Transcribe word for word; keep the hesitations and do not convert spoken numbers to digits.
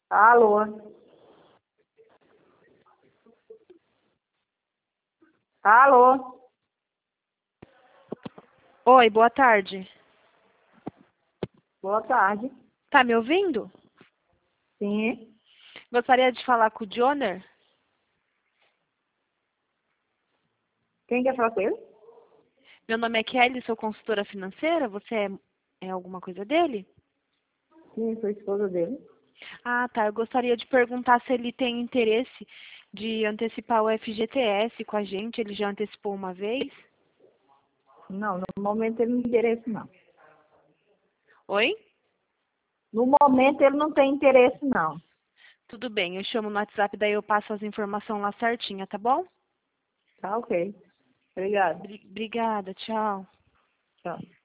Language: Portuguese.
Alô? Alô? Oi, boa tarde. Boa tarde. Tá me ouvindo? Sim. Gostaria de falar com o Joner? Quem quer falar com ele? Meu nome é Kelly, sou consultora financeira. Você é, é alguma coisa dele? Sim, sou esposa dele. Ah, tá. Eu gostaria de perguntar se ele tem interesse de antecipar o F G T S com a gente. Ele já antecipou uma vez? Não, no momento ele não tem interesse, não. Oi? No momento ele não tem interesse, não. Tudo bem, eu chamo no WhatsApp, daí eu passo as informações lá certinha, tá bom? Tá ok. Obrigada. Bri- Obrigada, tchau. Tchau.